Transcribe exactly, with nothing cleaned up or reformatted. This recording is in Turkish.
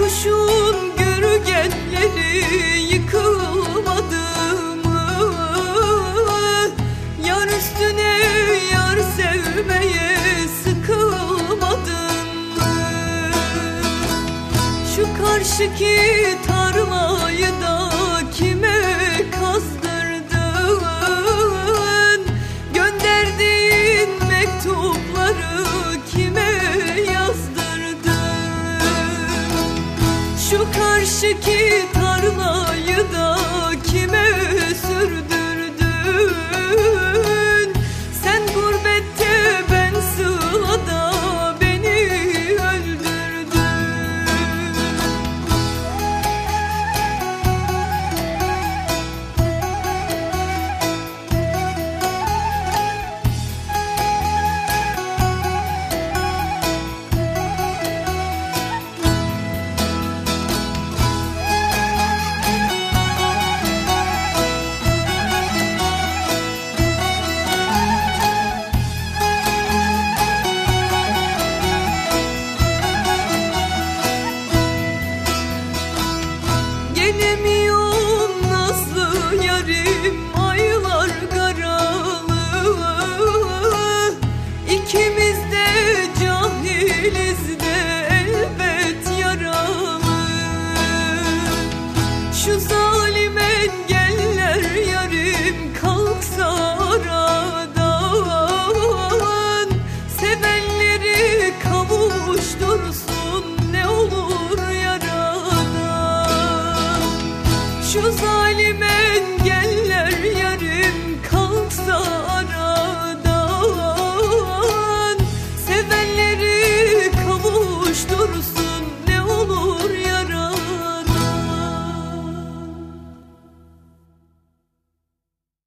Kuşun gürgenleri yıkılmadı mı? Yar üstüne yar sevmeye sıkılmadın mı? Şu karşıki tarlayı da kime kazdırdın? Gönderdiğin mektupları kime yazdırdın? Şu karşıki tarlayı da kime sürdürdün? Sen gurbette, ben sığlada, beni öldürdün. Gelemiyor nazlı yarim, aylar karalı. İkimiz de cahiliz de elbet yaralı. Şu zalim engeller yarim kalksa aradan, sevenleri kavuştursun ne olur yaradan. Şu zalim engeller yarim kalksa aradan,